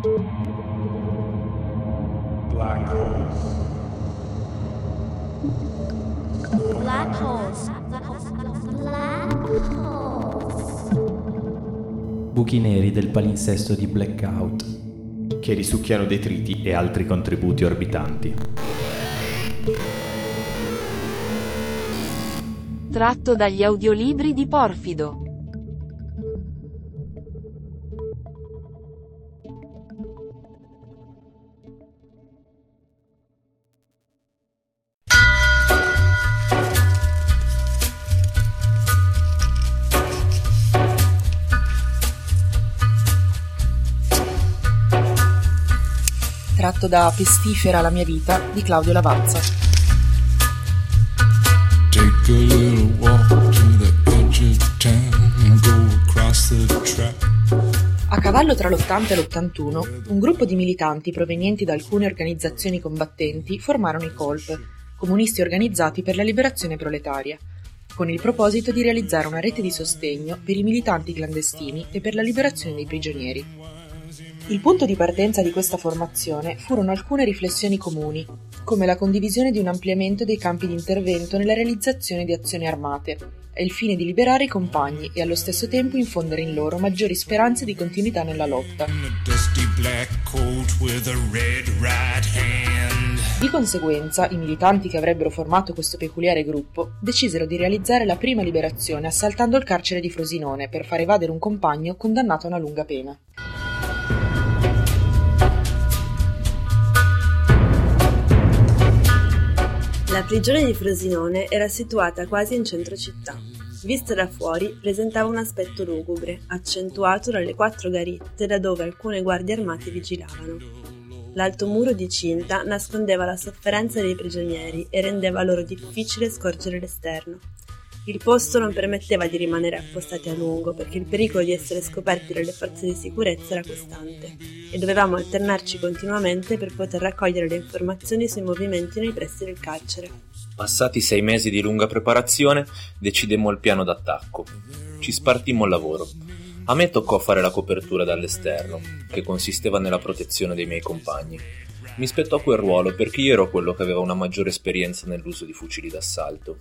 Black holes. Black holes. Black holes. Buchi neri del palinsesto di Blackout, che risucchiano detriti e altri contributi orbitanti. Tratto dagli audiolibri di Porfido. Tratto da Pestifera la mia vita di Claudio Lavazza. Take a little walk to the edge of town and go across the track. A cavallo tra l'80 e l'81, un gruppo di militanti provenienti da alcune organizzazioni combattenti formarono i Colp, comunisti organizzati per la liberazione proletaria, con il proposito di realizzare una rete di sostegno per i militanti clandestini e per la liberazione dei prigionieri. Il punto di partenza di questa formazione furono alcune riflessioni comuni, come la condivisione di un ampliamento dei campi di intervento nella realizzazione di azioni armate, e il fine di liberare i compagni e allo stesso tempo infondere in loro maggiori speranze di continuità nella lotta. Di conseguenza, i militanti che avrebbero formato questo peculiare gruppo decisero di realizzare la prima liberazione assaltando il carcere di Frosinone per far evadere un compagno condannato a una lunga pena. La prigione di Frosinone era situata quasi in centro città. Vista da fuori, presentava un aspetto lugubre, accentuato dalle 4 garitte da dove alcune guardie armate vigilavano. L'alto muro di cinta nascondeva la sofferenza dei prigionieri e rendeva loro difficile scorgere l'esterno. Il posto non permetteva di rimanere appostati a lungo perché il pericolo di essere scoperti dalle forze di sicurezza era costante e dovevamo alternarci continuamente per poter raccogliere le informazioni sui movimenti nei pressi del carcere. Passati 6 mesi di lunga preparazione, decidemmo il piano d'attacco. Ci spartimmo il lavoro. A me toccò fare la copertura dall'esterno, che consisteva nella protezione dei miei compagni. Mi spettò quel ruolo perché io ero quello che aveva una maggiore esperienza nell'uso di fucili d'assalto.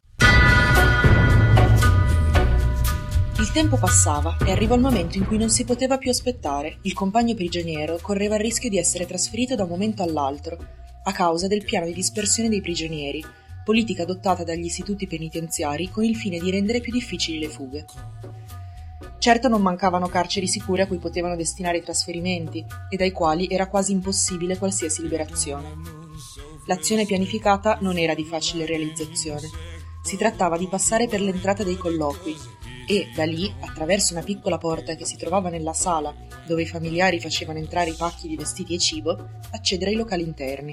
Il tempo passava e arrivò il momento in cui non si poteva più aspettare. Il compagno prigioniero correva il rischio di essere trasferito da un momento all'altro, a causa del piano di dispersione dei prigionieri, politica adottata dagli istituti penitenziari con il fine di rendere più difficili le fughe. Certo non mancavano carceri sicure a cui potevano destinare i trasferimenti e dai quali era quasi impossibile qualsiasi liberazione. L'azione pianificata non era di facile realizzazione. Si trattava di passare per l'entrata dei colloqui e, da lì, attraverso una piccola porta che si trovava nella sala, dove i familiari facevano entrare i pacchi di vestiti e cibo, accedere ai locali interni.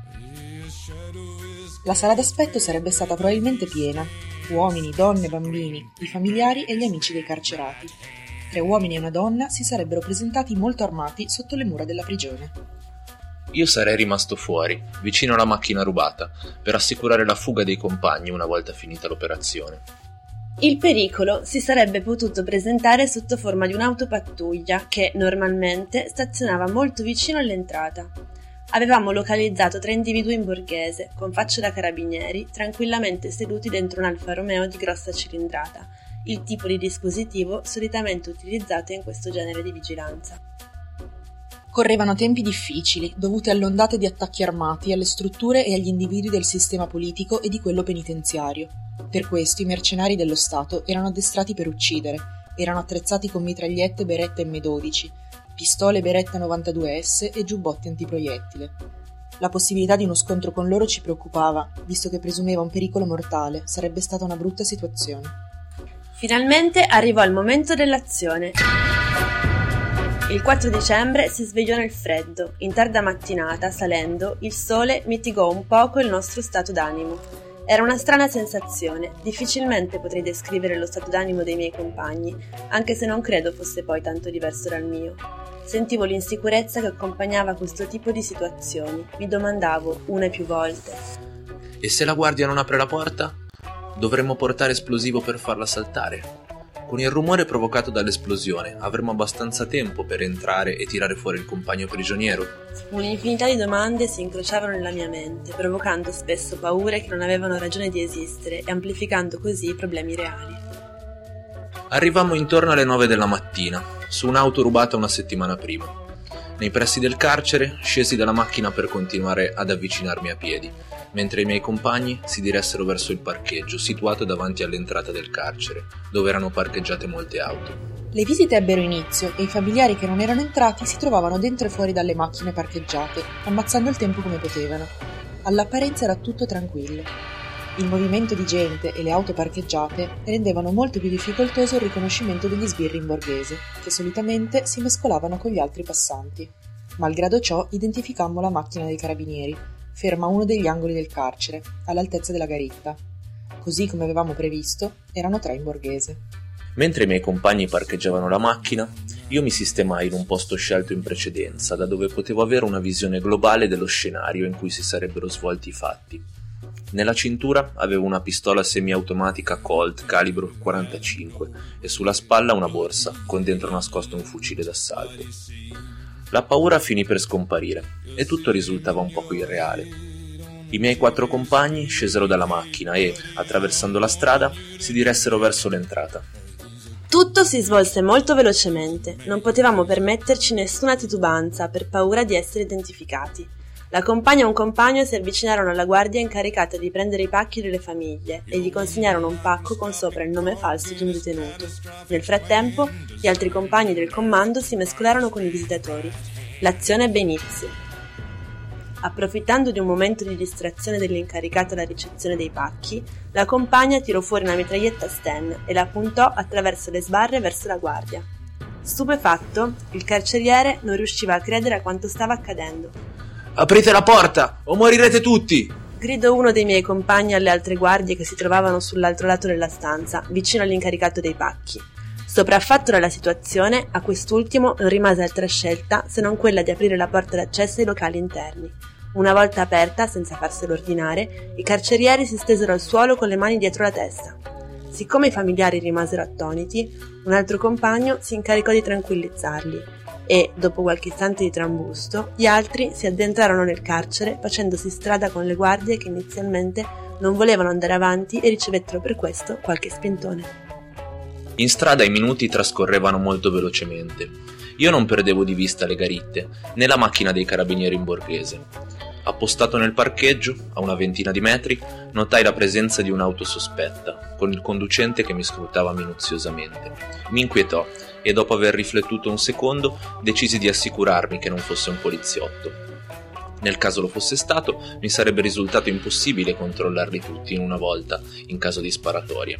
La sala d'aspetto sarebbe stata probabilmente piena. Uomini, donne, bambini, i familiari e gli amici dei carcerati. 3 uomini e una donna si sarebbero presentati molto armati sotto le mura della prigione. Io sarei rimasto fuori, vicino alla macchina rubata, per assicurare la fuga dei compagni una volta finita l'operazione. Il pericolo si sarebbe potuto presentare sotto forma di un'autopattuglia che, normalmente, stazionava molto vicino all'entrata. Avevamo localizzato 3 individui in borghese, con facce da carabinieri, tranquillamente seduti dentro un Alfa Romeo di grossa cilindrata, il tipo di dispositivo solitamente utilizzato in questo genere di vigilanza. Correvano tempi difficili, dovuti all'ondate di attacchi armati alle strutture e agli individui del sistema politico e di quello penitenziario. Per questo i mercenari dello Stato erano addestrati per uccidere, erano attrezzati con mitragliette Beretta M12, pistole Beretta 92S e giubbotti antiproiettile. La possibilità di uno scontro con loro ci preoccupava, visto che presumeva un pericolo mortale, sarebbe stata una brutta situazione. Finalmente arrivò il momento dell'azione. Il 4 dicembre si svegliò nel freddo. In tarda mattinata, salendo, il sole mitigò un poco il nostro stato d'animo. Era una strana sensazione, difficilmente potrei descrivere lo stato d'animo dei miei compagni, anche se non credo fosse poi tanto diverso dal mio. Sentivo l'insicurezza che accompagnava questo tipo di situazioni. Mi domandavo, una e più volte: E se la guardia non apre la porta? Dovremmo portare esplosivo per farla saltare. Con il rumore provocato dall'esplosione avremo abbastanza tempo per entrare e tirare fuori il compagno prigioniero? Un'infinità di domande si incrociavano nella mia mente, provocando spesso paure che non avevano ragione di esistere e amplificando così i problemi reali. Arrivammo intorno alle 9 della mattina, su un'auto rubata una settimana prima. Nei pressi del carcere scesi dalla macchina per continuare ad avvicinarmi a piedi, mentre i miei compagni si diressero verso il parcheggio situato davanti all'entrata del carcere, dove erano parcheggiate molte auto. Le visite ebbero inizio e i familiari che non erano entrati si trovavano dentro e fuori dalle macchine parcheggiate, ammazzando il tempo come potevano. All'apparenza era tutto tranquillo. Il movimento di gente e le auto parcheggiate rendevano molto più difficoltoso il riconoscimento degli sbirri in borghese, che solitamente si mescolavano con gli altri passanti. Malgrado ciò, identificammo la macchina dei carabinieri, ferma a uno degli angoli del carcere, all'altezza della garitta. Così come avevamo previsto, erano 3 in borghese. Mentre i miei compagni parcheggiavano la macchina, io mi sistemai in un posto scelto in precedenza, da dove potevo avere una visione globale dello scenario in cui si sarebbero svolti i fatti. Nella cintura avevo una pistola semiautomatica Colt calibro 45 e sulla spalla una borsa con dentro nascosto un fucile d'assalto. La paura finì per scomparire e tutto risultava un poco irreale. I miei 4 compagni scesero dalla macchina e, attraversando la strada, si diressero verso l'entrata. Tutto si svolse molto velocemente, non potevamo permetterci nessuna titubanza per paura di essere identificati. La compagna e un compagno si avvicinarono alla guardia incaricata di prendere i pacchi delle famiglie e gli consegnarono un pacco con sopra il nome falso di un detenuto. Nel frattempo, gli altri compagni del comando si mescolarono con i visitatori. L'azione ebbe inizio. Approfittando di un momento di distrazione dell'incaricata alla ricezione dei pacchi, la compagna tirò fuori una mitraglietta Sten e la puntò attraverso le sbarre verso la guardia. Stupefatto, il carceriere non riusciva a credere a quanto stava accadendo. «Aprite la porta o morirete tutti!» Gridò uno dei miei compagni alle altre guardie che si trovavano sull'altro lato della stanza, vicino all'incaricato dei pacchi. Sopraffatto dalla situazione, a quest'ultimo non rimase altra scelta se non quella di aprire la porta d'accesso ai locali interni. Una volta aperta, senza farselo ordinare, i carcerieri si stesero al suolo con le mani dietro la testa. Siccome i familiari rimasero attoniti, un altro compagno si incaricò di tranquillizzarli e, dopo qualche istante di trambusto, gli altri si addentrarono nel carcere facendosi strada con le guardie che inizialmente non volevano andare avanti e ricevettero per questo qualche spintone. In strada i minuti trascorrevano molto velocemente. Io non perdevo di vista le garitte, né la macchina dei carabinieri in borghese. Appostato nel parcheggio, a una ventina di metri, notai la presenza di un'auto sospetta, con il conducente che mi scrutava minuziosamente. Mi inquietò e dopo aver riflettuto un secondo decisi di assicurarmi che non fosse un poliziotto. Nel caso lo fosse stato, mi sarebbe risultato impossibile controllarli tutti in una volta, in caso di sparatoria.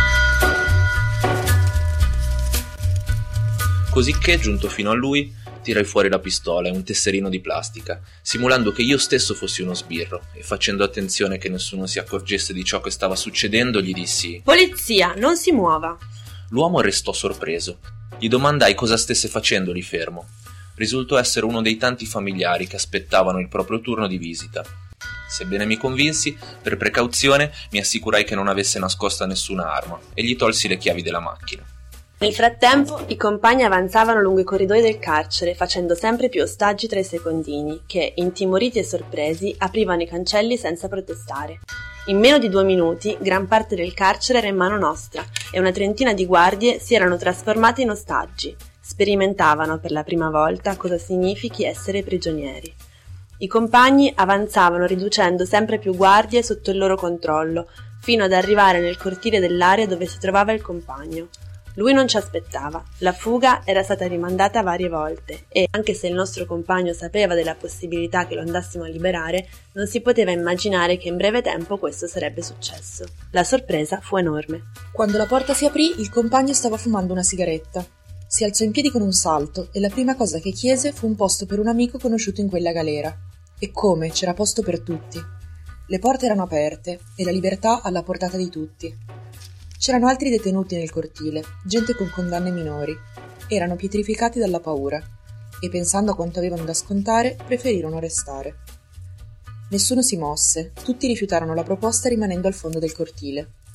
Cosicché, giunto fino a lui, tirai fuori la pistola e un tesserino di plastica, simulando che io stesso fossi uno sbirro, e facendo attenzione che nessuno si accorgesse di ciò che stava succedendo, gli dissi: «Polizia, non si muova!» L'uomo restò sorpreso. Gli domandai cosa stesse facendo lì fermo. Risultò essere uno dei tanti familiari che aspettavano il proprio turno di visita. Sebbene mi convinsi, per precauzione mi assicurai che non avesse nascosta nessuna arma e gli tolsi le chiavi della macchina. Nel frattempo, i compagni avanzavano lungo i corridoi del carcere, facendo sempre più ostaggi tra i secondini, che, intimoriti e sorpresi, aprivano i cancelli senza protestare. In meno di 2 minuti, gran parte del carcere era in mano nostra e una trentina di guardie si erano trasformate in ostaggi. Sperimentavano per la prima volta cosa significhi essere prigionieri. I compagni avanzavano riducendo sempre più guardie sotto il loro controllo, fino ad arrivare nel cortile dell'area dove si trovava il compagno. Lui non ci aspettava, la fuga era stata rimandata varie volte e, anche se il nostro compagno sapeva della possibilità che lo andassimo a liberare, non si poteva immaginare che in breve tempo questo sarebbe successo. La sorpresa fu enorme. Quando la porta si aprì, il compagno stava fumando una sigaretta. Si alzò in piedi con un salto e la prima cosa che chiese fu un posto per un amico conosciuto in quella galera. E come, c'era posto per tutti. Le porte erano aperte e la libertà alla portata di tutti. C'erano altri detenuti nel cortile, gente con condanne minori. Erano pietrificati dalla paura e, pensando a quanto avevano da scontare, preferirono restare. Nessuno si mosse, tutti rifiutarono la proposta rimanendo al fondo del cortile.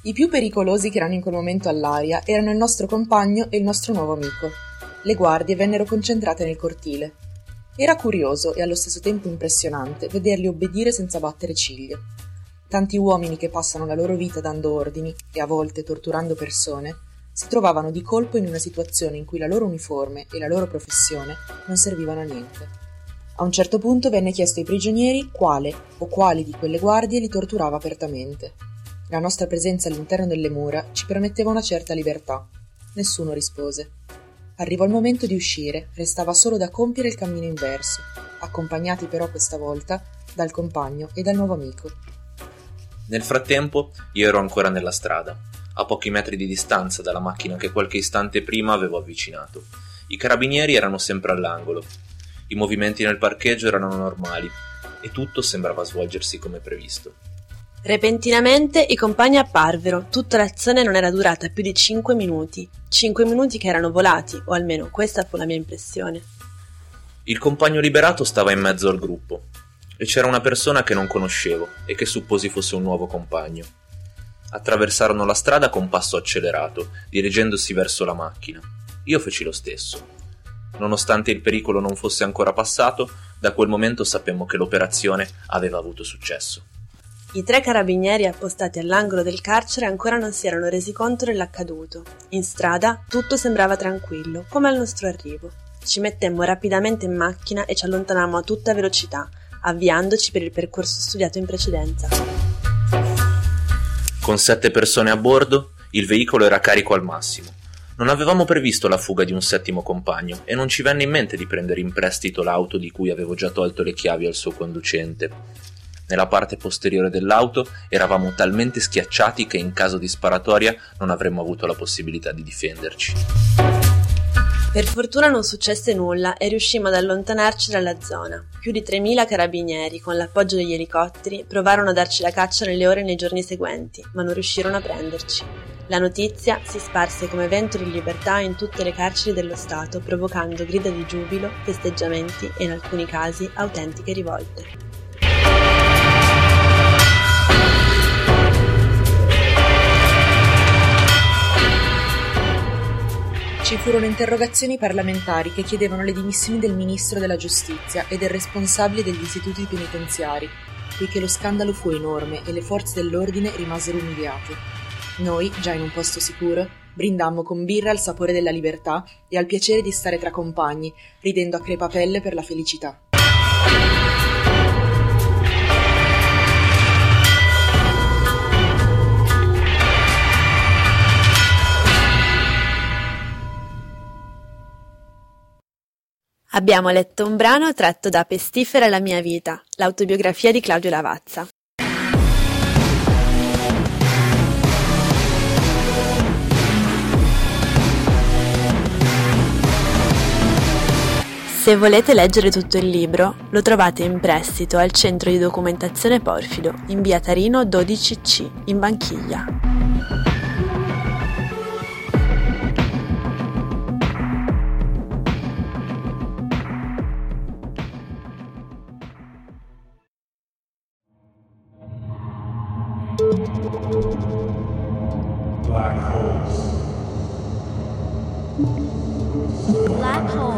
I più pericolosi che erano in quel momento all'aria erano il nostro compagno e il nostro nuovo amico. Le guardie vennero concentrate nel cortile. Era curioso e allo stesso tempo impressionante vederli obbedire senza battere ciglio. Tanti uomini che passano la loro vita dando ordini e a volte torturando persone si trovavano di colpo in una situazione in cui la loro uniforme e la loro professione non servivano a niente. A un certo punto venne chiesto ai prigionieri quale o quali di quelle guardie li torturava apertamente. La nostra presenza all'interno delle mura ci permetteva una certa libertà. Nessuno rispose. Arrivò il momento di uscire, restava solo da compiere il cammino inverso, accompagnati però questa volta dal compagno e dal nuovo amico. Nel frattempo io ero ancora nella strada, a pochi metri di distanza dalla macchina che qualche istante prima avevo avvicinato. I carabinieri erano sempre all'angolo. I movimenti nel parcheggio erano normali e tutto sembrava svolgersi come previsto. Repentinamente i compagni apparvero. Tutta l'azione non era durata più di 5 minuti. 5 minuti che erano volati, o almeno questa fu la mia impressione. Il compagno liberato stava in mezzo al gruppo e c'era una persona che non conoscevo e che supposi fosse un nuovo compagno. Attraversarono la strada con passo accelerato, dirigendosi verso la macchina. Io feci lo stesso. Nonostante il pericolo non fosse ancora passato, da quel momento sapemmo che l'operazione aveva avuto successo. I 3 carabinieri appostati all'angolo del carcere ancora non si erano resi conto dell'accaduto. In strada tutto sembrava tranquillo, come al nostro arrivo. Ci mettemmo rapidamente in macchina e ci allontanammo a tutta velocità, avviandoci per il percorso studiato in precedenza. Con 7 persone a bordo, il veicolo era carico al massimo. Non avevamo previsto la fuga di un 7º compagno e non ci venne in mente di prendere in prestito l'auto di cui avevo già tolto le chiavi al suo conducente. Nella parte posteriore dell'auto eravamo talmente schiacciati che in caso di sparatoria non avremmo avuto la possibilità di difenderci. Per fortuna non successe nulla e riuscimmo ad allontanarci dalla zona. Più di 3.000 carabinieri, con l'appoggio degli elicotteri, provarono a darci la caccia nelle ore e nei giorni seguenti, ma non riuscirono a prenderci. La notizia si sparse come vento di libertà in tutte le carceri dello Stato, provocando grida di giubilo, festeggiamenti e in alcuni casi autentiche rivolte. Ci furono interrogazioni parlamentari che chiedevano le dimissioni del ministro della giustizia e del responsabile degli istituti penitenziari, poiché lo scandalo fu enorme e le forze dell'ordine rimasero umiliate. Noi, già in un posto sicuro, brindammo con birra al sapore della libertà e al piacere di stare tra compagni, ridendo a crepapelle per la felicità. Abbiamo letto un brano tratto da Pestifera la mia vita, l'autobiografia di Claudio Lavazza. Se volete leggere tutto il libro, lo trovate in prestito al Centro di Documentazione Porfido, in via Tarino 12C, in Banchiglia. Black holes. Black holes.